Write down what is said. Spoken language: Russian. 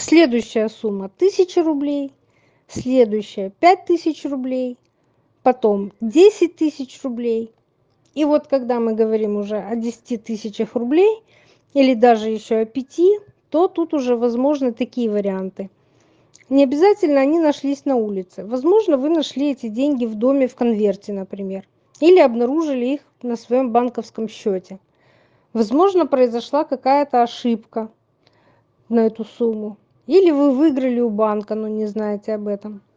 Следующая сумма 1000 рублей, следующая 5000 рублей, потом 10 000 рублей. И вот когда мы говорим уже о 10 000 рублей или даже еще о 5, то тут уже возможны такие варианты. Не обязательно они нашлись на улице. Возможно, вы нашли эти деньги в доме в конверте, например, или обнаружили их на своем банковском счете. Возможно, произошла какая-то ошибка на эту сумму. Или вы выиграли у банка, но не знаете об этом.